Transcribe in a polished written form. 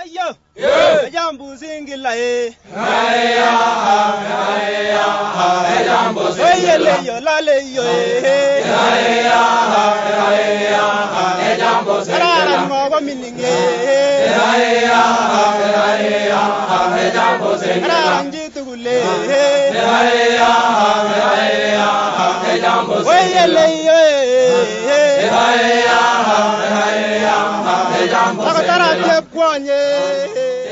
yo. Jambu singila jambu singila yo lale yo jambu singila ngogo mininge jambu singila njitu gule jambu singila jambu singila